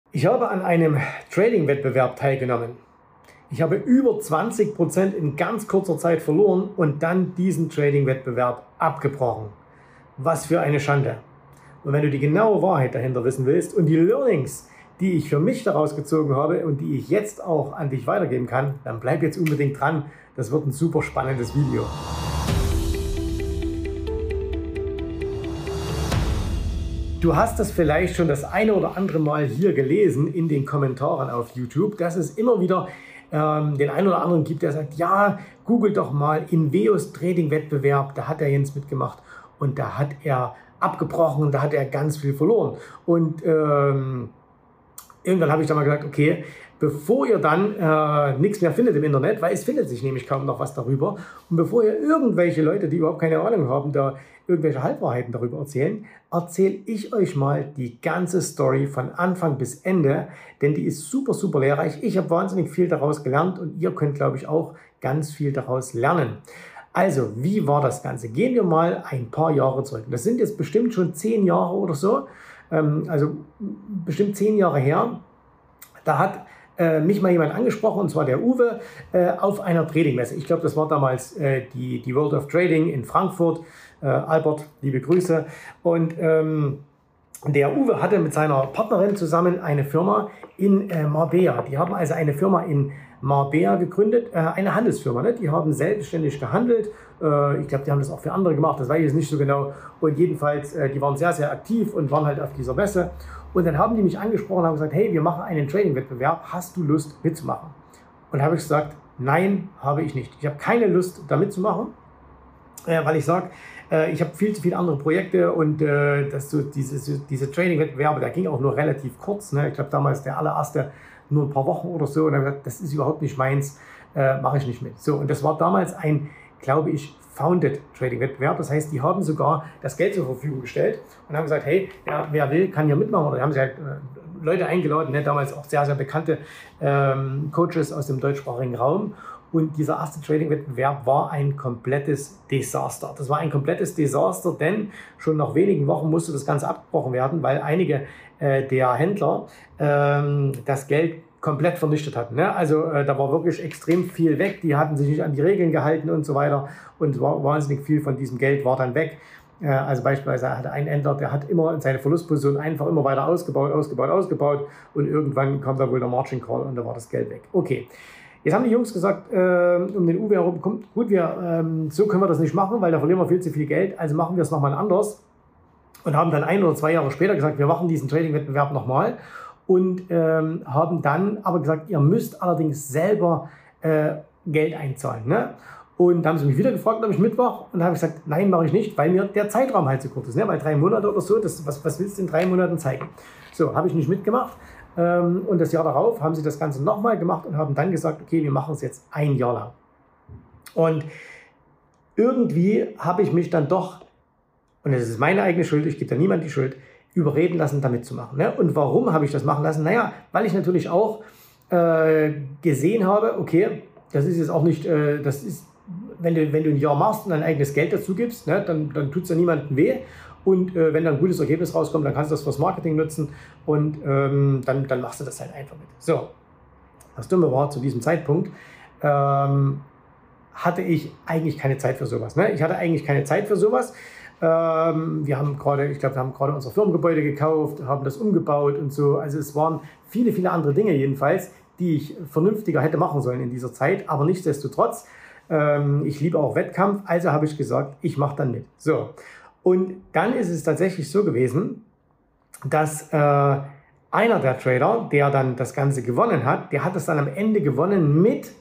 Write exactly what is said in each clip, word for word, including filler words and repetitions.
Ich habe an einem Trading-Wettbewerb teilgenommen. Ich habe über zwanzig Prozent in ganz kurzer Zeit verloren und dann diesen Trading-Wettbewerb abgebrochen. Was für eine Schande. Und wenn du die genaue Wahrheit dahinter wissen willst und die Learnings, die ich für mich daraus gezogen habe und die ich jetzt auch an dich weitergeben kann, dann bleib jetzt unbedingt dran. Das wird ein super spannendes Video. Du hast das vielleicht schon das eine oder andere Mal hier gelesen in den Kommentaren auf YouTube, dass es immer wieder ähm, den einen oder anderen gibt, der sagt, ja, google doch mal Inveos Trading-Wettbewerb, da hat der Jens mitgemacht und da hat er abgebrochen und da hat er ganz viel verloren. Und ähm, irgendwann habe ich dann mal gesagt, okay, bevor ihr dann äh, nichts mehr findet im Internet, weil es findet sich nämlich kaum noch was darüber, und bevor ihr irgendwelche Leute, die überhaupt keine Ahnung haben, da irgendwelche Halbwahrheiten darüber erzählen, erzähle ich euch mal die ganze Story von Anfang bis Ende, denn die ist super, super lehrreich. Ich habe wahnsinnig viel daraus gelernt und ihr könnt, glaube ich, auch ganz viel daraus lernen. Also, wie war das Ganze? Gehen wir mal ein paar Jahre zurück. Das sind jetzt bestimmt schon zehn Jahre oder so, ähm, also bestimmt zehn Jahre her. Da hat äh, mich mal jemand angesprochen, und zwar der Uwe, äh, auf einer Tradingmesse. Ich glaube, das war damals äh, die, die World of Trading in Frankfurt. Äh, Albert, liebe Grüße. Und ähm, der Uwe hatte mit seiner Partnerin zusammen eine Firma in äh, Marbella. Die haben also eine Firma in Marbella gegründet, äh, eine Handelsfirma. Ne? Die haben selbstständig gehandelt. Äh, ich glaube, die haben das auch für andere gemacht, das weiß ich jetzt nicht so genau. Und jedenfalls, äh, die waren sehr, sehr aktiv und waren halt auf dieser Messe. Und dann haben die mich angesprochen und haben gesagt, hey, wir machen einen Trading-Wettbewerb, hast du Lust mitzumachen? Und da habe ich gesagt, nein, habe ich nicht. Ich habe keine Lust, da mitzumachen, äh, weil ich sage, äh, ich habe viel zu viele andere Projekte und äh, das so diese, diese Trading-Wettbewerbe, der ging auch nur relativ kurz. Ne? Ich glaube, damals der allererste nur ein paar Wochen oder so. Und dann habe ich gesagt, das ist überhaupt nicht meins, äh, mache ich nicht mit. So, und das war damals ein, glaube ich, Founded Trading Wettbewerb. Das heißt, die haben sogar das Geld zur Verfügung gestellt und haben gesagt, hey, ja, wer will, kann hier mitmachen. Oder haben sie halt äh, Leute eingeladen, ne? Damals auch sehr, sehr bekannte ähm, Coaches aus dem deutschsprachigen Raum. Und dieser erste Trading-Wettbewerb war ein komplettes Desaster. Das war ein komplettes Desaster, denn schon nach wenigen Wochen musste das Ganze abgebrochen werden, weil einige äh, der Händler ähm, das Geld komplett vernichtet hatten. Ne? Also äh, da war wirklich extrem viel weg. Die hatten sich nicht an die Regeln gehalten und so weiter. Und war, wahnsinnig viel von diesem Geld war dann weg. Äh, also beispielsweise hatte ein Händler, der hat immer seine Verlustposition einfach immer weiter ausgebaut, ausgebaut, ausgebaut. Und irgendwann kam da wohl der Margin Call und da war das Geld weg. Okay. Jetzt haben die Jungs gesagt, äh, um den Uwe herum, kommt, gut, wir, ähm, so können wir das nicht machen, weil da verlieren wir viel zu viel Geld, also machen wir es nochmal anders. Und haben dann ein oder zwei Jahre später gesagt, wir machen diesen Trading-Wettbewerb nochmal und ähm, haben dann aber gesagt, ihr müsst allerdings selber äh, Geld einzahlen. Ne? Und da haben sie mich wieder gefragt, ob ich mitmache, und da habe ich gesagt, nein, mache ich nicht, weil mir der Zeitraum halt zu kurz ist, ne? Weil drei Monate oder so, das, was, was willst du in drei Monaten zeigen? So, habe ich nicht mitgemacht. Und das Jahr darauf haben sie das Ganze nochmal gemacht und haben dann gesagt, okay, wir machen es jetzt ein Jahr lang. Und irgendwie habe ich mich dann doch, und es ist meine eigene Schuld, ich gebe da niemand die Schuld, überreden lassen, da mitzumachen. Ne? Und warum habe ich das machen lassen? Naja, weil ich natürlich auch äh, gesehen habe, okay, das ist jetzt auch nicht, äh, das ist, wenn du, wenn du ein Jahr machst und dein eigenes Geld dazu gibst, ne, dann, dann tut es ja niemandem weh. Und äh, wenn dann ein gutes Ergebnis rauskommt, dann kannst du das fürs Marketing nutzen und ähm, dann, dann machst du das halt einfach mit. So, das Dumme war, zu diesem Zeitpunkt ähm, hatte ich eigentlich keine Zeit für sowas. Ne? Ich hatte eigentlich keine Zeit für sowas. Ähm, wir haben gerade, ich glaube, wir haben gerade unser Firmengebäude gekauft, haben das umgebaut und so. Also es waren viele, viele andere Dinge jedenfalls, die ich vernünftiger hätte machen sollen in dieser Zeit. Aber nichtsdestotrotz, ähm, ich liebe auch Wettkampf, also habe ich gesagt, ich mache dann mit. So. Und dann ist es tatsächlich so gewesen, dass äh, einer der Trader, der dann das Ganze gewonnen hat, der hat es dann am Ende gewonnen mit,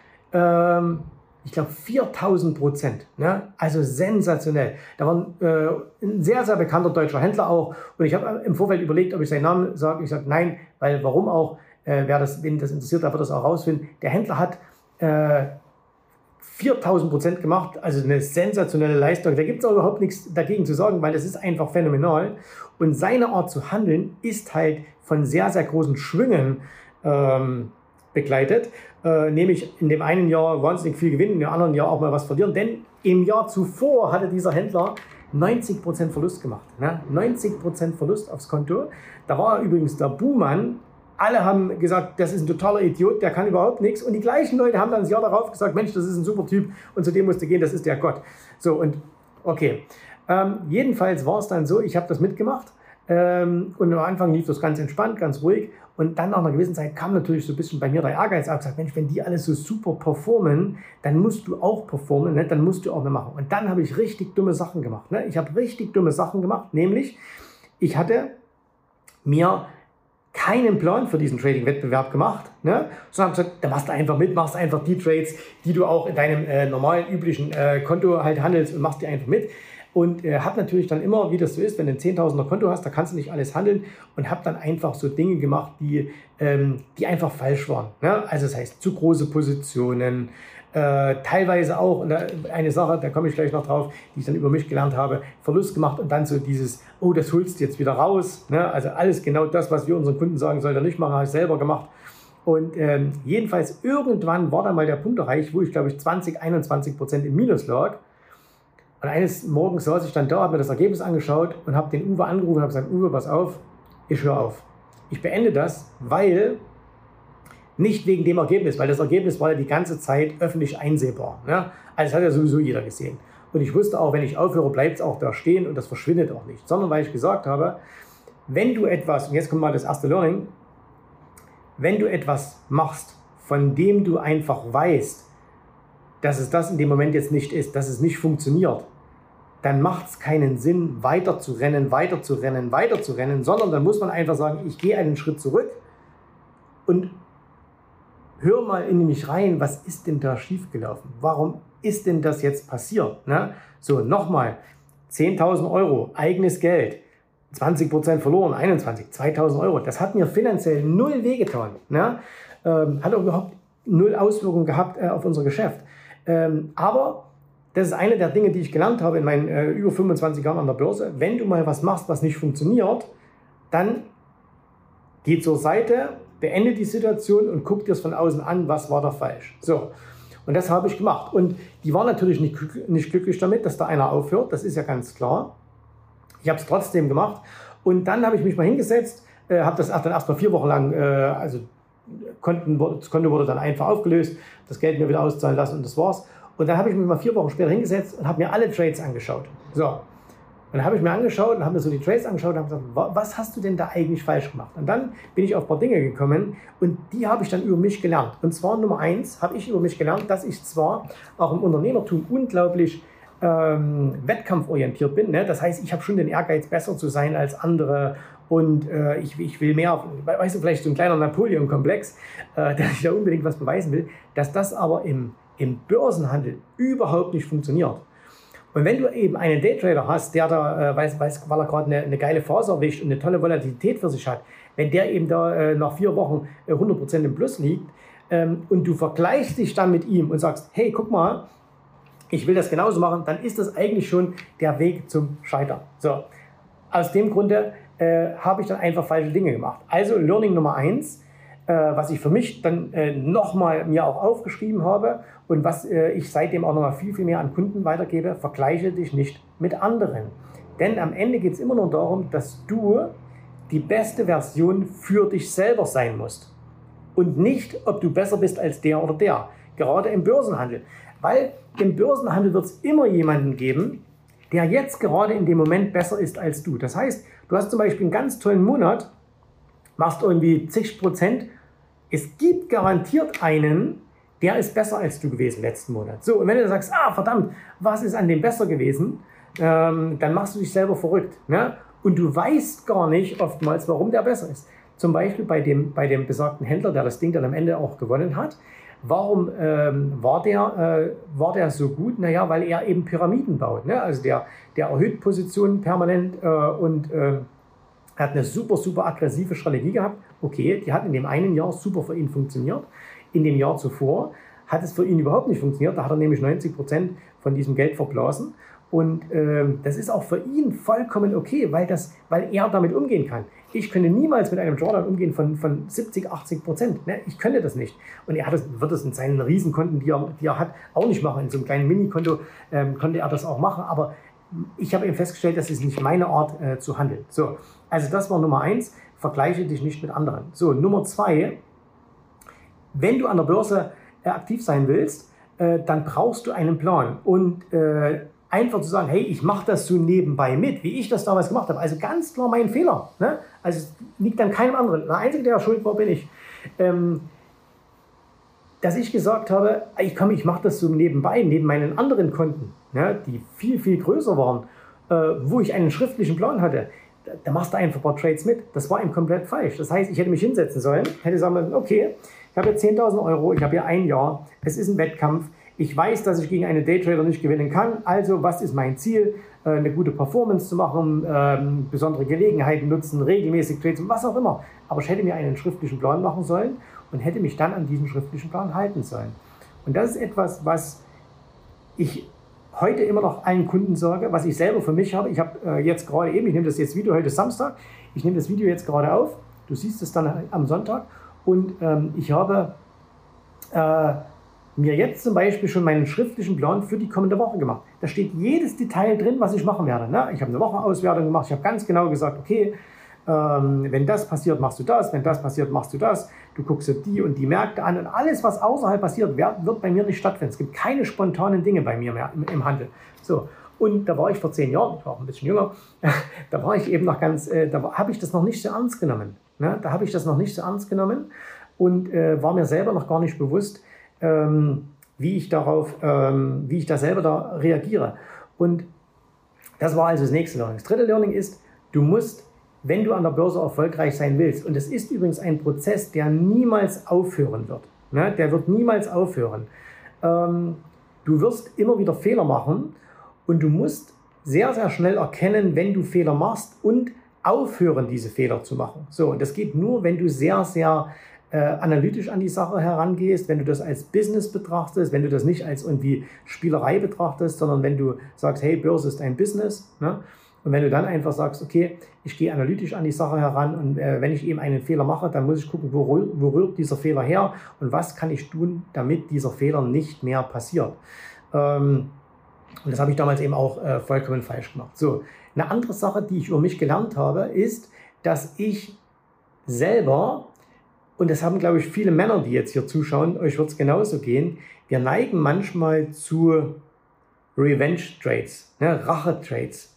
ähm, ich glaube, viertausend Prozent. Ne? Also sensationell. Da war ein, äh, ein sehr, sehr bekannter deutscher Händler auch. Und ich habe im Vorfeld überlegt, ob ich seinen Namen sage. Ich sage nein, weil warum auch? Äh, wer das, wen das interessiert, der wird das auch rausfinden. Der Händler hat äh, viertausend Prozent gemacht, also eine sensationelle Leistung. Da gibt es auch überhaupt nichts dagegen zu sagen, weil das ist einfach phänomenal. Und seine Art zu handeln ist halt von sehr, sehr großen Schwüngen ähm, begleitet. Äh, nämlich in dem einen Jahr wahnsinnig viel gewinnen, in dem anderen Jahr auch mal was verlieren. Denn im Jahr zuvor hatte dieser Händler neunzig Prozent Verlust gemacht. Ne? neunzig Prozent Verlust aufs Konto. Da war übrigens der Buhmann alle haben gesagt, das ist ein totaler Idiot, der kann überhaupt nichts. Und die gleichen Leute haben dann das Jahr darauf gesagt, Mensch, das ist ein super Typ und zu dem musst du gehen, das ist der Gott. So, und okay. Ähm, jedenfalls war es dann so, ich habe das mitgemacht. Ähm, und am Anfang lief das ganz entspannt, ganz ruhig. Und dann nach einer gewissen Zeit kam natürlich so ein bisschen bei mir der Ehrgeiz auf. Ich gesagt, Mensch, wenn die alle so super performen, dann musst du auch performen, ne? Dann musst du auch mehr machen. Und dann habe ich richtig dumme Sachen gemacht. Ne? Ich habe richtig dumme Sachen gemacht, nämlich ich hatte mir keinen Plan für diesen Trading-Wettbewerb gemacht, ne? Sondern habe gesagt, da machst du einfach mit, machst einfach die Trades, die du auch in deinem äh, normalen, üblichen äh, Konto halt handelst und machst die einfach mit. Und äh, habe natürlich dann immer, wie das so ist, wenn du ein zehntausender Konto hast, da kannst du nicht alles handeln und habe dann einfach so Dinge gemacht, die, ähm, die einfach falsch waren. Ne? Also das heißt, zu große Positionen, äh, teilweise auch, und da, eine Sache, da komme ich gleich noch drauf, die ich dann über mich gelernt habe, Verlust gemacht und dann so dieses, oh, das holst du jetzt wieder raus. Ne? Also alles genau das, was wir unseren Kunden sagen, soll er nicht machen, habe ich selber gemacht. Und ähm, jedenfalls irgendwann war dann mal der Punkt erreicht, wo ich glaube ich zwanzig, einundzwanzig Prozent im Minus lag. Und eines Morgens saß ich dann da, habe mir das Ergebnis angeschaut und habe den Uwe angerufen und habe gesagt, Uwe, pass auf, ich höre auf. Ich beende das, weil, nicht wegen dem Ergebnis, weil das Ergebnis war ja die ganze Zeit öffentlich einsehbar. Ne? Also das hat ja sowieso jeder gesehen. Und ich wusste auch, wenn ich aufhöre, bleibt es auch da stehen und das verschwindet auch nicht. Sondern weil ich gesagt habe, wenn du etwas, und jetzt kommt mal das erste Learning, wenn du etwas machst, von dem du einfach weißt, dass es das in dem Moment jetzt nicht ist, dass es nicht funktioniert, dann macht es keinen Sinn, weiter zu rennen, weiter zu rennen, weiter zu rennen, sondern dann muss man einfach sagen, ich gehe einen Schritt zurück und hör mal in mich rein, was ist denn da schiefgelaufen? Warum ist denn das jetzt passiert? Ne? So, nochmal, zehntausend Euro, eigenes Geld, zwanzig Prozent verloren, einundzwanzig, zweitausend Euro, das hat mir finanziell null wehgetan. Ne? Ähm, hat auch überhaupt null Auswirkungen gehabt äh, auf unser Geschäft. Ähm, aber das ist eine der Dinge, die ich gelernt habe in meinen äh, über fünfundzwanzig Jahren an der Börse. Wenn du mal was machst, was nicht funktioniert, dann geh zur Seite, beende die Situation und guck dir es von außen an, was war da falsch. So, und das habe ich gemacht. Und die waren natürlich nicht, nicht glücklich damit, dass da einer aufhört, das ist ja ganz klar. Ich habe es trotzdem gemacht und dann habe ich mich mal hingesetzt, äh, habe das dann erst mal vier Wochen lang, äh, also Konten, das Konto wurde dann einfach aufgelöst, das Geld mir wieder auszahlen lassen und das war's. Und dann habe ich mich mal vier Wochen später hingesetzt und habe mir alle Trades angeschaut. So, und dann habe ich mir angeschaut und habe mir so die Trades angeschaut und habe gesagt, was hast du denn da eigentlich falsch gemacht? Und dann bin ich auf ein paar Dinge gekommen und die habe ich dann über mich gelernt. Und zwar Nummer eins habe ich über mich gelernt, dass ich zwar auch im Unternehmertum unglaublich ähm, wettkampforientiert bin. Ne? Das heißt, ich habe schon den Ehrgeiz, besser zu sein als andere. Und äh, ich, ich will mehr, weißt du, vielleicht so ein kleiner Napoleon-Komplex, äh, dass ich da unbedingt was beweisen will, dass das aber im, im Börsenhandel überhaupt nicht funktioniert. Und wenn du eben einen Daytrader hast, der da, äh, weiß, weiß, weil er gerade eine, eine geile Phase erwischt und eine tolle Volatilität für sich hat, wenn der eben da äh, nach vier Wochen äh, hundert Prozent im Plus liegt ähm, und du vergleichst dich dann mit ihm und sagst, hey, guck mal, ich will das genauso machen, dann ist das eigentlich schon der Weg zum Scheitern. So, aus dem Grunde Äh, habe ich dann einfach falsche Dinge gemacht. Also Learning Nummer eins, äh, was ich für mich dann äh, nochmal mir auch aufgeschrieben habe und was äh, ich seitdem auch nochmal viel, viel mehr an Kunden weitergebe, vergleiche dich nicht mit anderen. Denn am Ende geht es immer nur darum, dass du die beste Version für dich selber sein musst. Und nicht, ob du besser bist als der oder der. Gerade im Börsenhandel. Weil im Börsenhandel wird es immer jemanden geben, der jetzt gerade in dem Moment besser ist als du. Das heißt, du hast zum Beispiel einen ganz tollen Monat, machst irgendwie zig Prozent. Es gibt garantiert einen, der ist besser als du gewesen letzten Monat. So, und wenn du sagst, ah verdammt, was ist an dem besser gewesen, ähm, dann machst du dich selber verrückt. Ne? Und du weißt gar nicht oftmals, warum der besser ist. Zum Beispiel bei dem, bei dem besagten Händler, der das Ding dann am Ende auch gewonnen hat. Warum ähm, war, der, äh, war der so gut? Naja, weil er eben Pyramiden baut. Ne? Also der, der erhöht Positionen permanent äh, und äh, hat eine super, super aggressive Strategie gehabt. Okay, die hat in dem einen Jahr super für ihn funktioniert. In dem Jahr zuvor hat es für ihn überhaupt nicht funktioniert. Da hat er nämlich neunzig Prozent von diesem Geld verblasen. Und ähm, das ist auch für ihn vollkommen okay, weil, das, weil er damit umgehen kann. Ich könnte niemals mit einem Drawdown umgehen von, von siebzig, achtzig Prozent. Ne? Ich könnte das nicht. Und er hat das, wird das in seinen Riesenkonten, die er, die er hat, auch nicht machen. In so einem kleinen Minikonto ähm, konnte er das auch machen. Aber ich habe eben festgestellt, das ist nicht meine Art äh, zu handeln. So, also das war Nummer eins. vergleiche dich nicht mit anderen. So, Nummer zwei, wenn du an der Börse äh, aktiv sein willst, äh, dann brauchst du einen Plan. Und äh, einfach zu sagen, hey, ich mache das so nebenbei mit, wie ich das damals gemacht habe. Also ganz klar mein Fehler. Ne? Also es liegt an keinem anderen. Der Einzige, der schuld war, bin ich. Ähm, dass ich gesagt habe, ich komm, ich mache das so nebenbei, neben meinen anderen Konten, ne, die viel, viel größer waren, äh, wo ich einen schriftlichen Plan hatte. Da, da machst du einfach ein paar Trades mit. Das war eben komplett falsch. Das heißt, ich hätte mich hinsetzen sollen, hätte sagen müssen, okay, ich habe jetzt zehntausend Euro, ich habe hier ein Jahr, es ist ein Wettkampf, ich weiß, dass ich gegen einen Daytrader nicht gewinnen kann, also was ist mein Ziel? Äh, eine gute Performance zu machen, ähm, besondere Gelegenheiten nutzen, regelmäßig Trades, was auch immer. Aber ich hätte mir einen schriftlichen Plan machen sollen und hätte mich dann an diesen schriftlichen Plan halten sollen. Und das ist etwas, was ich heute immer noch allen Kunden sage, was ich selber für mich habe. Ich habe äh, jetzt gerade eben, ich nehme das jetzt Video, heute ist Samstag, ich nehme das Video jetzt gerade auf, du siehst es dann am Sonntag und ähm, ich habe äh, mir jetzt zum Beispiel schon meinen schriftlichen Plan für die kommende Woche gemacht. Da steht jedes Detail drin, was ich machen werde. Ne? Ich habe eine Wochenauswertung gemacht, ich habe ganz genau gesagt, okay, ähm, wenn das passiert, machst du das, wenn das passiert, machst du das. Du guckst dir die und die Märkte an und alles, was außerhalb passiert, wird, wird bei mir nicht stattfinden. Es gibt keine spontanen Dinge bei mir mehr im, im Handel. So. Und da war ich vor zehn Jahren, ich war auch ein bisschen jünger, da war ich eben noch ganz, äh, da habe ich das noch nicht so ernst genommen. Ne? Da habe ich das noch nicht so ernst genommen und äh, war mir selber noch gar nicht bewusst, ähm, wie ich darauf, ähm, wie ich da selber da reagiere. Und das war also das nächste Learning. Das dritte Learning ist, du musst, wenn du an der Börse erfolgreich sein willst, und es ist übrigens ein Prozess, der niemals aufhören wird, ne? Der wird niemals aufhören. Ähm, du wirst immer wieder Fehler machen und du musst sehr, sehr schnell erkennen, wenn du Fehler machst und aufhören, diese Fehler zu machen. So, und das geht nur, wenn du sehr, sehr äh, analytisch an die Sache herangehst, wenn du das als Business betrachtest, wenn du das nicht als irgendwie Spielerei betrachtest, sondern wenn du sagst, hey, Börse ist ein Business, ne? Und wenn du dann einfach sagst, okay, ich gehe analytisch an die Sache heran und äh, wenn ich eben einen Fehler mache, dann muss ich gucken, wo, wo rührt dieser Fehler her und was kann ich tun, damit dieser Fehler nicht mehr passiert. Ähm, und das habe ich damals eben auch äh, vollkommen falsch gemacht. So, eine andere Sache, die ich über mich gelernt habe, ist, dass ich selber, und das haben, glaube ich, viele Männer, die jetzt hier zuschauen, euch wird es genauso gehen, wir neigen manchmal zu Revenge-Trades, ne, Rache-Trades.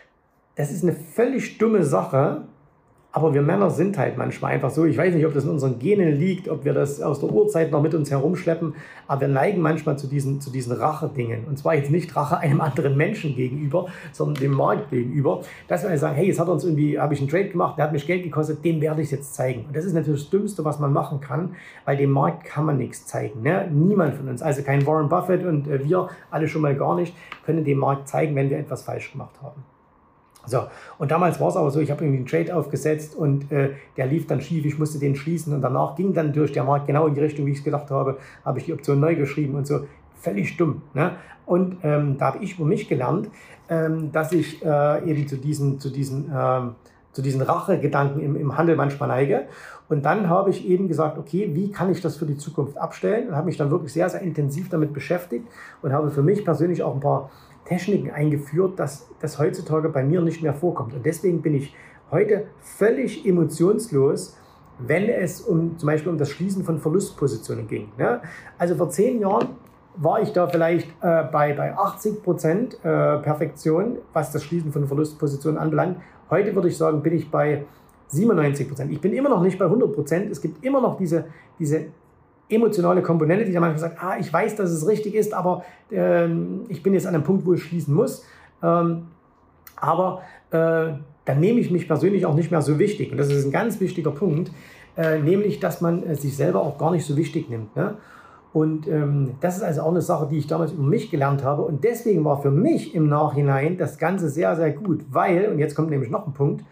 Das ist eine völlig dumme Sache, aber wir Männer sind halt manchmal einfach so. Ich weiß nicht, ob das in unseren Genen liegt, ob wir das aus der Urzeit noch mit uns herumschleppen, aber wir neigen manchmal zu diesen, zu diesen Rache-Dingen. Und zwar jetzt nicht Rache einem anderen Menschen gegenüber, sondern dem Markt gegenüber. Dass wir sagen, hey, jetzt hat er uns irgendwie, habe ich einen Trade gemacht, der hat mich Geld gekostet, dem werde ich es jetzt zeigen. Und das ist natürlich das Dümmste, was man machen kann, weil dem Markt kann man nichts zeigen. Ne? Niemand von uns, also kein Warren Buffett und äh, wir alle schon mal gar nicht, können dem Markt zeigen, wenn wir etwas falsch gemacht haben. So, und damals war es aber so, ich habe irgendwie einen Trade aufgesetzt und äh, der lief dann schief, ich musste den schließen und danach ging dann durch der Markt genau in die Richtung, wie ich es gedacht habe, habe ich die Option neu geschrieben und so, völlig dumm. Ne? Und ähm, da habe ich über mich gelernt, ähm, dass ich äh, eben zu diesen, zu diesen, ähm, zu diesen Rachegedanken im, im Handel manchmal neige. Und dann habe ich eben gesagt, okay, wie kann ich das für die Zukunft abstellen? Und habe mich dann wirklich sehr, sehr intensiv damit beschäftigt und habe für mich persönlich auch ein paar Techniken eingeführt, dass das heutzutage bei mir nicht mehr vorkommt. Und deswegen bin ich heute völlig emotionslos, wenn es um zum Beispiel um das Schließen von Verlustpositionen ging. Ne? Also vor zehn Jahren war ich da vielleicht äh, bei, bei achtzig Prozent äh, Perfektion, was das Schließen von Verlustpositionen anbelangt. Heute würde ich sagen, bin ich bei siebenundneunzig Prozent. Ich bin immer noch nicht bei hundert Prozent. Es gibt immer noch diese, diese emotionale Komponente, die dann manchmal sagt, ah, ich weiß, dass es richtig ist, aber ähm, ich bin jetzt an einem Punkt, wo ich schließen muss. Ähm, aber äh, dann nehme ich mich persönlich auch nicht mehr so wichtig. Und das ist ein ganz wichtiger Punkt, äh, nämlich, dass man äh, sich selber auch gar nicht so wichtig nimmt. Ne? Und ähm, das ist also auch eine Sache, die ich damals über mich gelernt habe. Und deswegen war für mich im Nachhinein das Ganze sehr, sehr gut, weil, und jetzt kommt nämlich noch ein Punkt,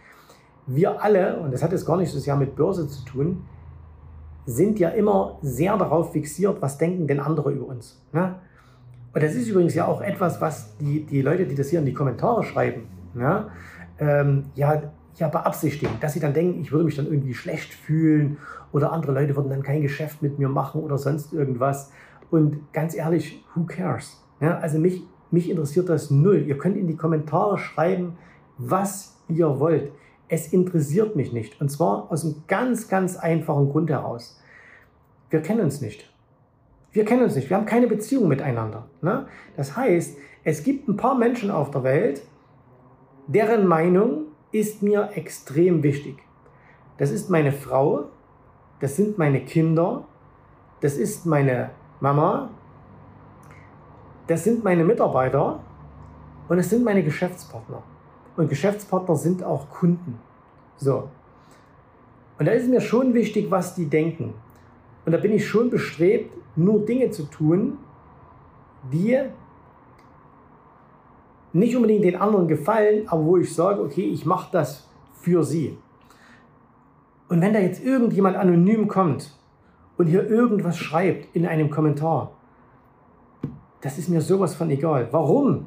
wir alle, und das hat jetzt gar nicht so sehr mit Börse zu tun, sind ja immer sehr darauf fixiert, was denken denn andere über uns. Ne? Und das ist übrigens ja auch etwas, was die, die Leute, die das hier in die Kommentare schreiben, ne? ähm, ja, ja beabsichtigen, dass sie dann denken, ich würde mich dann irgendwie schlecht fühlen oder andere Leute würden dann kein Geschäft mit mir machen oder sonst irgendwas. Und ganz ehrlich, who cares? Ja, also mich, mich interessiert das null. Ihr könnt in die Kommentare schreiben, was ihr wollt. Es interessiert mich nicht. Und zwar aus einem ganz, ganz einfachen Grund heraus. Wir kennen uns nicht. Wir kennen uns nicht. Wir haben keine Beziehung miteinander. Ne? Das heißt, es gibt ein paar Menschen auf der Welt, deren Meinung ist mir extrem wichtig. Das ist meine Frau, das sind meine Kinder, das ist meine Mama, das sind meine Mitarbeiter und es sind meine Geschäftspartner. Und Geschäftspartner sind auch Kunden. So. Und da ist mir schon wichtig, was die denken. Und da bin ich schon bestrebt, nur Dinge zu tun, die nicht unbedingt den anderen gefallen, aber wo ich sage, okay, ich mache das für sie. Und wenn da jetzt irgendjemand anonym kommt und hier irgendwas schreibt in einem Kommentar, das ist mir sowas von egal. Warum?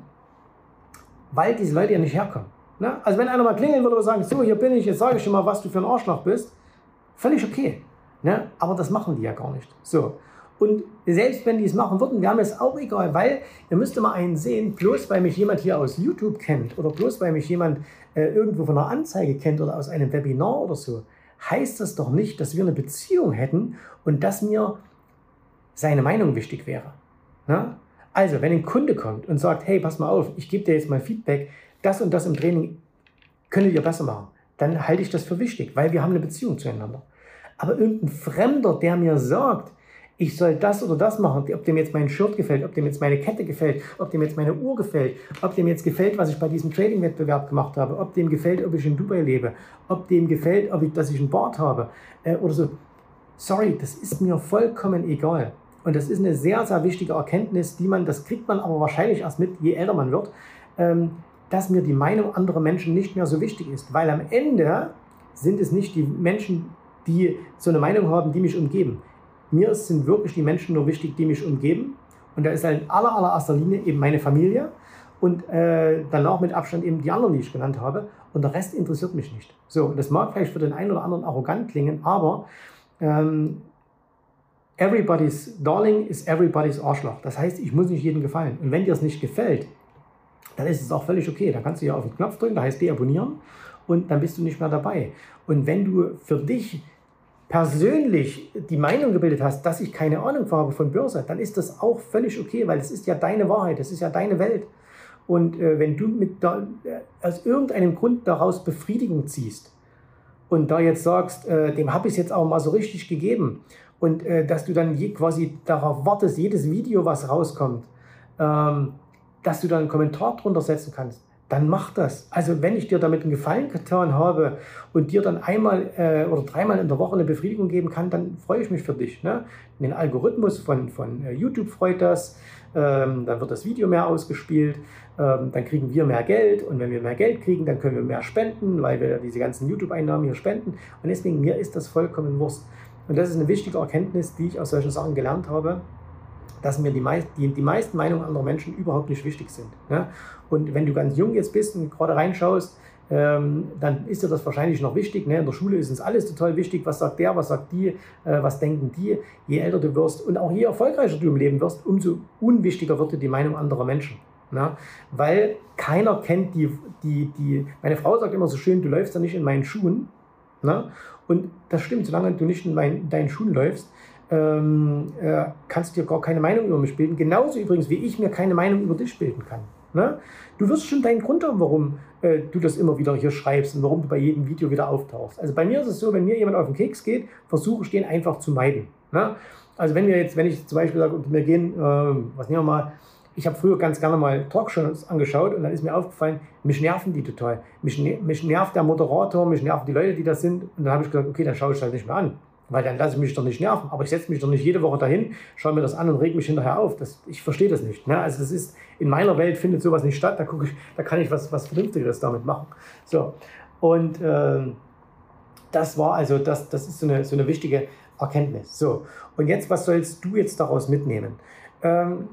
Weil diese Leute ja nicht herkommen. Ne? Also wenn einer mal klingeln würde und sagen, so, hier bin ich, jetzt sage ich schon mal, was du für ein Arschloch bist, völlig okay. Ne? Aber das machen die ja gar nicht. So. Und selbst wenn die es machen würden, wäre mir es auch egal, weil ihr müsst mal einen sehen, bloß weil mich jemand hier aus YouTube kennt oder bloß weil mich jemand äh, irgendwo von einer Anzeige kennt oder aus einem Webinar oder so, heißt das doch nicht, dass wir eine Beziehung hätten und dass mir seine Meinung wichtig wäre. Ne? Also, wenn ein Kunde kommt und sagt, hey, pass mal auf, ich gebe dir jetzt mal Feedback, das und das im Training könntet ihr besser machen, dann halte ich das für wichtig, weil wir haben eine Beziehung zueinander. Aber irgendein Fremder, der mir sagt, ich soll das oder das machen, ob dem jetzt mein Shirt gefällt, ob dem jetzt meine Kette gefällt, ob dem jetzt meine Uhr gefällt, ob dem jetzt gefällt, was ich bei diesem Trading-Wettbewerb gemacht habe, ob dem gefällt, ob ich in Dubai lebe, ob dem gefällt, ob ich, dass ich einen Bart habe äh, oder so. Sorry, das ist mir vollkommen egal. Und das ist eine sehr, sehr wichtige Erkenntnis, die man, das kriegt man aber wahrscheinlich erst mit, je älter man wird, ähm, dass mir die Meinung anderer Menschen nicht mehr so wichtig ist. Weil am Ende sind es nicht die Menschen, die so eine Meinung haben, die mich umgeben. Mir sind wirklich die Menschen nur wichtig, die mich umgeben. Und da ist halt in aller, allererster Linie eben meine Familie und äh, danach mit Abstand eben die anderen, die ich genannt habe. Und der Rest interessiert mich nicht. So, und das mag vielleicht für den einen oder anderen arrogant klingen, aber ähm, everybody's darling is everybody's Arschloch. Das heißt, ich muss nicht jedem gefallen. Und wenn dir es nicht gefällt, dann ist es auch völlig okay. Da kannst du ja auf den Knopf drücken, da heißt deabonnieren und dann bist du nicht mehr dabei. Und wenn du für dich persönlich die Meinung gebildet hast, dass ich keine Ahnung habe von Börse, dann ist das auch völlig okay, weil es ist ja deine Wahrheit, das ist ja deine Welt. Und äh, wenn du mit da, äh, aus irgendeinem Grund daraus Befriedigung ziehst und da jetzt sagst, äh, dem habe ich es jetzt auch mal so richtig gegeben und äh, dass du dann je, quasi darauf wartest, jedes Video, was rauskommt, ähm, dass du dann einen Kommentar drunter setzen kannst, dann mach das. Also wenn ich dir damit einen Gefallen getan habe und dir dann einmal äh, oder dreimal in der Woche eine Befriedigung geben kann, dann freue ich mich für dich. Ne? Den Algorithmus von, von äh, YouTube freut das, ähm, dann wird das Video mehr ausgespielt, ähm, dann kriegen wir mehr Geld und wenn wir mehr Geld kriegen, dann können wir mehr spenden, weil wir diese ganzen YouTube-Einnahmen hier spenden und deswegen mir ist das vollkommen Wurst. Und das ist eine wichtige Erkenntnis, die ich aus solchen Sachen gelernt habe, dass mir die, meist, die, die meisten Meinungen anderer Menschen überhaupt nicht wichtig sind. Ne? Und wenn du ganz jung jetzt bist und gerade reinschaust, ähm, dann ist dir das wahrscheinlich noch wichtig. Ne? In der Schule ist uns alles total wichtig. Was sagt der, was sagt die, äh, was denken die? Je älter du wirst und auch je erfolgreicher du im Leben wirst, umso unwichtiger wird dir die Meinung anderer Menschen. Ne? Weil keiner kennt die, die, die, meine Frau sagt immer so schön, du läufst ja nicht in meinen Schuhen. Ne? Und das stimmt, solange du nicht in, mein, in deinen Schuhen läufst, Ähm, äh, kannst du dir gar keine Meinung über mich bilden. Genauso übrigens, wie ich mir keine Meinung über dich bilden kann. Ne? Du wirst schon deinen Grund haben, warum äh, du das immer wieder hier schreibst und warum du bei jedem Video wieder auftauchst. Also bei mir ist es so, wenn mir jemand auf den Keks geht, versuche ich den einfach zu meiden. Ne? Also wenn wir jetzt, wenn ich zum Beispiel sage, wir gehen, äh, was nehmen wir mal, ich habe früher ganz gerne mal Talkshows angeschaut und dann ist mir aufgefallen, mich nerven die total. Mich, mich nervt der Moderator, mich nerven die Leute, die da sind. Und dann habe ich gesagt, okay, dann schaue ich das nicht mehr an. Weil dann lasse ich mich doch nicht nerven. Aber ich setze mich doch nicht jede Woche dahin, schaue mir das an und reg mich hinterher auf. Das, ich verstehe das nicht. Ne? Also das ist, in meiner Welt findet sowas nicht statt. Da, gucke ich, da kann ich was, was Vernünftiges damit machen. So. Und äh, das war also, das, das ist so eine, so eine wichtige Erkenntnis. So. Und jetzt, was sollst du jetzt daraus mitnehmen? Ähm,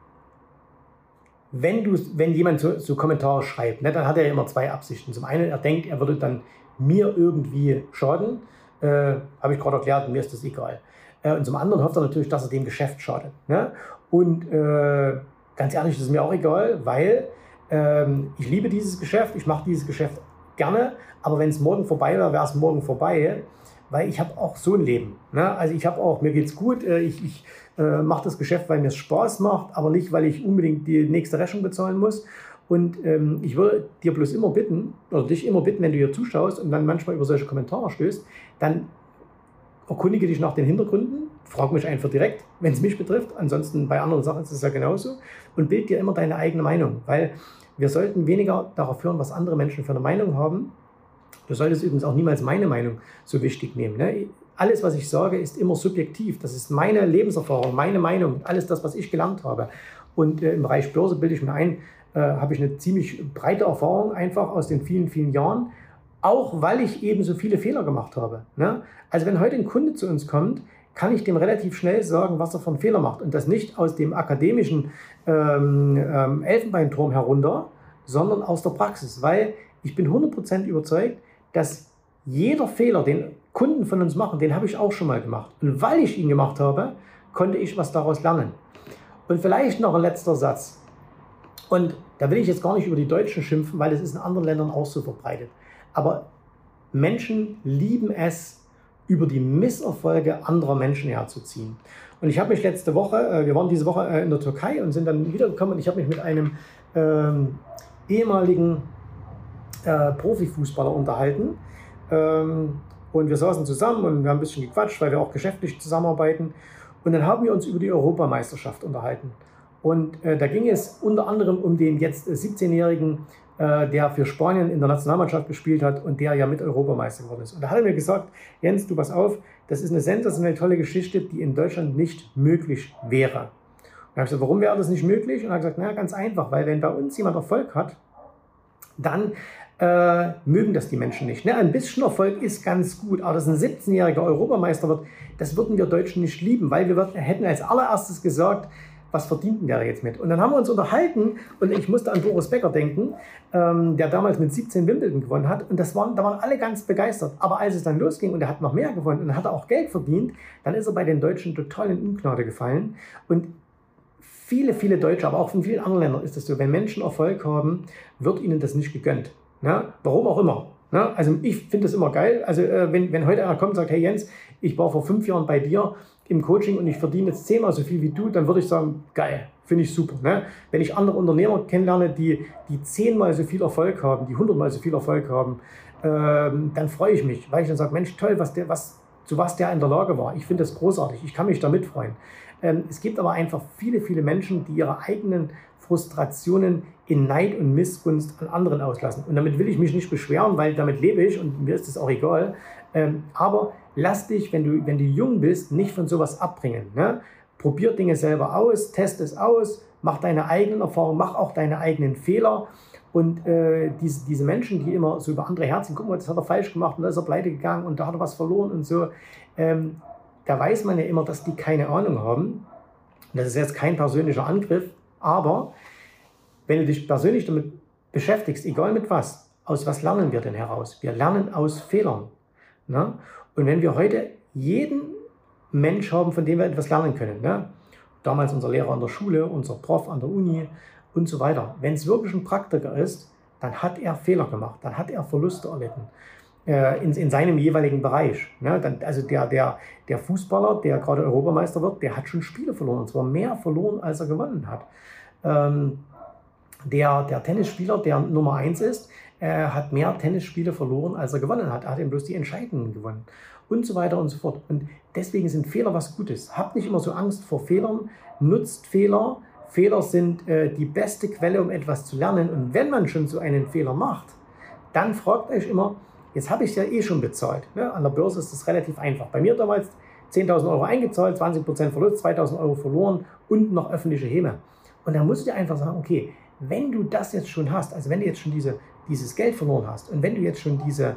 wenn, du, wenn jemand so, so Kommentare schreibt, ne, dann hat er ja immer zwei Absichten. Zum einen, er denkt, er würde dann mir irgendwie schaden. Äh, habe ich gerade erklärt, mir ist das egal. Äh, und zum anderen hofft er natürlich, dass er dem Geschäft schadet. Ne? Und äh, ganz ehrlich, das ist mir auch egal, weil ähm, ich liebe dieses Geschäft, ich mache dieses Geschäft gerne, aber wenn es morgen vorbei wäre, wäre es morgen vorbei, weil ich habe auch so ein Leben. Ne? Also ich habe auch, mir geht's gut, ich, ich äh, mache das Geschäft, weil mir es Spaß macht, aber nicht, weil ich unbedingt die nächste Rechnung bezahlen muss. Und ähm, ich würde dir bloß immer bitten, oder dich immer bitten, wenn du hier zuschaust und dann manchmal über solche Kommentare stößt, dann erkundige dich nach den Hintergründen, frag mich einfach direkt, wenn es mich betrifft. Ansonsten bei anderen Sachen ist es ja genauso. Und bild dir immer deine eigene Meinung, weil wir sollten weniger darauf hören, was andere Menschen für eine Meinung haben. Du solltest übrigens auch niemals meine Meinung so wichtig nehmen. Ne? Alles, was ich sage, ist immer subjektiv. Das ist meine Lebenserfahrung, meine Meinung, alles das, was ich gelernt habe. Und äh, im Bereich Börse bilde ich mir ein, äh, habe ich eine ziemlich breite Erfahrung einfach aus den vielen, vielen Jahren. Auch weil ich eben so viele Fehler gemacht habe. Ne? Also wenn heute ein Kunde zu uns kommt, kann ich dem relativ schnell sagen, was er für einen Fehler macht. Und das nicht aus dem akademischen ähm, ähm, Elfenbeinturm herunter, sondern aus der Praxis. Weil ich bin hundert Prozent überzeugt, dass jeder Fehler, den Kunden von uns machen, den habe ich auch schon mal gemacht. Und weil ich ihn gemacht habe, konnte ich was daraus lernen. Und vielleicht noch ein letzter Satz. Und da will ich jetzt gar nicht über die Deutschen schimpfen, weil das ist in anderen Ländern auch so verbreitet. Aber Menschen lieben es, über die Misserfolge anderer Menschen herzuziehen. Und ich habe mich letzte Woche, wir waren diese Woche in der Türkei und sind dann wiedergekommen und ich habe mich mit einem ähm, ehemaligen äh, Profifußballer unterhalten. Ähm, und wir saßen zusammen und wir haben ein bisschen gequatscht, weil wir auch geschäftlich zusammenarbeiten. Und dann haben wir uns über die Europameisterschaft unterhalten. Und äh, da ging es unter anderem um den jetzt siebzehnjährigen, äh, der für Spanien in der Nationalmannschaft gespielt hat und der ja mit Europameister geworden ist. Und da hat er mir gesagt, Jens, du pass auf, das ist eine sensationell tolle Geschichte, die in Deutschland nicht möglich wäre. Und da habe ich gesagt, warum wäre das nicht möglich? Und er hat gesagt, na ganz einfach, weil wenn bei uns jemand Erfolg hat, dann äh, mögen das die Menschen nicht. Ne? Ein bisschen Erfolg ist ganz gut, aber dass ein siebzehnjähriger Europameister wird, das würden wir Deutschen nicht lieben, weil wir würden, hätten als allererstes gesagt, was verdient denn der jetzt mit? Und dann haben wir uns unterhalten und ich musste an Boris Becker denken, ähm, der damals mit siebzehn Wimbledon gewonnen hat und das waren, da waren alle ganz begeistert. Aber als es dann losging und er hat noch mehr gewonnen und hat auch Geld verdient, dann ist er bei den Deutschen total in Ungnade gefallen. Und viele, viele Deutsche, aber auch von vielen anderen Ländern ist es so, wenn Menschen Erfolg haben, wird ihnen das nicht gegönnt. Ne? Warum auch immer. Ne? Also ich finde das immer geil. Also äh, wenn, wenn heute einer kommt und sagt, hey Jens, ich war vor fünf Jahren bei dir im Coaching und ich verdiene jetzt zehnmal so viel wie du, dann würde ich sagen, geil, finde ich super. Ne? Wenn ich andere Unternehmer kennenlerne, die, die zehnmal so viel Erfolg haben, die hundertmal so viel Erfolg haben, ähm, dann freue ich mich, weil ich dann sage, Mensch, toll, was der, was, zu was der in der Lage war. Ich finde das großartig, ich kann mich da mitfreuen. Ähm, es gibt aber einfach viele, viele Menschen, die ihre eigenen Frustrationen in Neid und Missgunst an anderen auslassen. Und damit will ich mich nicht beschweren, weil damit lebe ich und mir ist das auch egal. Ähm, aber lass dich, wenn du, wenn du jung bist, nicht von sowas abbringen. Ne? Probier Dinge selber aus, test es aus, mach deine eigenen Erfahrungen, mach auch deine eigenen Fehler. Und äh, diese, diese Menschen, die immer so über andere herziehen, guck mal, das hat er falsch gemacht und da ist er pleite gegangen und da hat er was verloren und so, ähm, da weiß man ja immer, dass die keine Ahnung haben. Das ist jetzt kein persönlicher Angriff, aber wenn du dich persönlich damit beschäftigst, egal mit was, aus was lernen wir denn heraus? Wir lernen aus Fehlern. Ne? Und wenn wir heute jeden Mensch haben, von dem wir etwas lernen können, ne? Damals unser Lehrer an der Schule, unser Prof an der Uni und so weiter, wenn es wirklich ein Praktiker ist, dann hat er Fehler gemacht, dann hat er Verluste erlitten äh, in, in seinem jeweiligen Bereich. Ne? Dann, also der, der, der Fußballer, der gerade Europameister wird, der hat schon Spiele verloren, und zwar mehr verloren, als er gewonnen hat. Ähm, der, der Tennisspieler, der Nummer eins ist, äh, hat mehr Tennisspiele verloren, als er gewonnen hat. Er hat eben bloß die Entscheidenden gewonnen und so weiter und so fort. Und deswegen sind Fehler was Gutes. Habt nicht immer so Angst vor Fehlern, nutzt Fehler. Fehler sind äh, die beste Quelle, um etwas zu lernen. Und wenn man schon so einen Fehler macht, dann fragt euch immer, jetzt habe ich es ja eh schon bezahlt. Ne? An der Börse ist das relativ einfach. Bei mir damals zehntausend Euro eingezahlt, zwanzig Prozent Verlust, zweitausend Euro verloren und noch öffentliche Häme. Und dann musst du dir einfach sagen, okay, wenn du das jetzt schon hast, also wenn du jetzt schon diese, dieses Geld verloren hast und wenn du jetzt schon diese,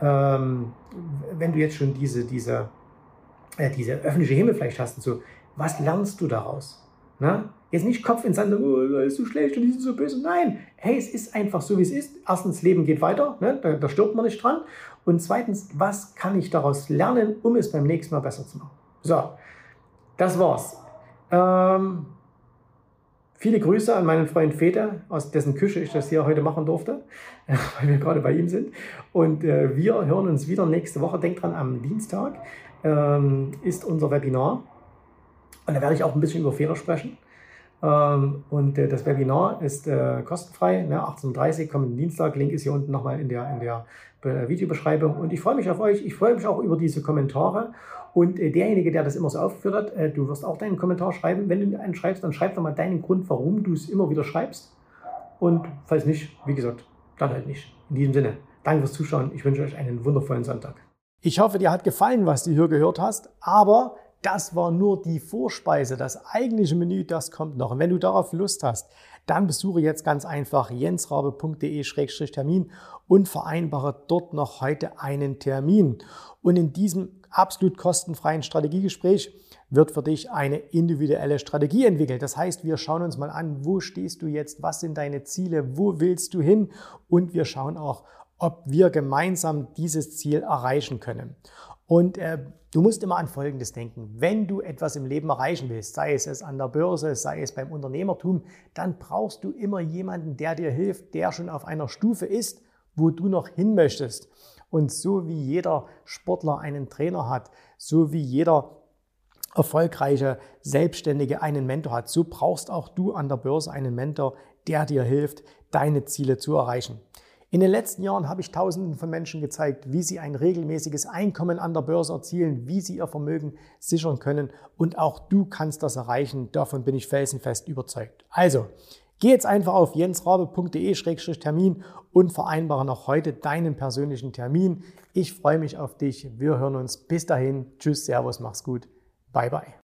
ähm, wenn du jetzt schon diese, diese, äh, diese öffentliche Häme vielleicht hast und so, was lernst du daraus? Na? Jetzt nicht Kopf in Sand, oh, das ist so schlecht und die sind so böse. Nein, hey, es ist einfach so, wie es ist. Erstens, Leben geht weiter, ne? da, da stirbt man nicht dran. Und zweitens, was kann ich daraus lernen, um es beim nächsten Mal besser zu machen? So, das war's. Ähm, viele Grüße an meinen Freund Fete, aus dessen Küche ich das hier heute machen durfte, weil wir gerade bei ihm sind. Und äh, wir hören uns wieder nächste Woche. Denkt dran, am Dienstag ähm, ist unser Webinar. Und da werde ich auch ein bisschen über Fehler sprechen. Ähm, und äh, das Webinar ist äh, kostenfrei, ne, achtzehn Uhr dreißig, kommenden Dienstag. Link ist hier unten nochmal in der, in der äh, Videobeschreibung. Und ich freue mich auf euch. Ich freue mich auch über diese Kommentare. Und äh, derjenige, der das immer so aufgeführt hat, äh, du wirst auch deinen Kommentar schreiben. Wenn du einen schreibst, dann schreib doch mal deinen Grund, warum du es immer wieder schreibst. Und falls nicht, wie gesagt, dann halt nicht. In diesem Sinne, danke fürs Zuschauen. Ich wünsche euch einen wundervollen Sonntag. Ich hoffe, dir hat gefallen, was du hier gehört hast. Aber das war nur die Vorspeise. Das eigentliche Menü, das kommt noch. Und wenn du darauf Lust hast, dann besuche jetzt ganz einfach jensrabe punkt de Schrägstrich Termin und vereinbare dort noch heute einen Termin. Und in diesem absolut kostenfreien Strategiegespräch wird für dich eine individuelle Strategie entwickelt. Das heißt, wir schauen uns mal an, wo stehst du jetzt, was sind deine Ziele, wo willst du hin? Und wir schauen auch, ob wir gemeinsam dieses Ziel erreichen können. Und äh, du musst immer an Folgendes denken. Wenn du etwas im Leben erreichen willst, sei es, es an der Börse, sei es beim Unternehmertum, dann brauchst du immer jemanden, der dir hilft, der schon auf einer Stufe ist, wo du noch hin möchtest. Und so wie jeder Sportler einen Trainer hat, so wie jeder erfolgreiche Selbstständige einen Mentor hat, so brauchst auch du an der Börse einen Mentor, der dir hilft, deine Ziele zu erreichen. In den letzten Jahren habe ich Tausenden von Menschen gezeigt, wie sie ein regelmäßiges Einkommen an der Börse erzielen, wie sie ihr Vermögen sichern können. Und auch du kannst das erreichen. Davon bin ich felsenfest überzeugt. Also, geh jetzt einfach auf jensrabe punkt de Schrägstrich Termin und vereinbare noch heute deinen persönlichen Termin. Ich freue mich auf dich. Wir hören uns. Bis dahin. Tschüss, Servus, mach's gut. Bye, bye.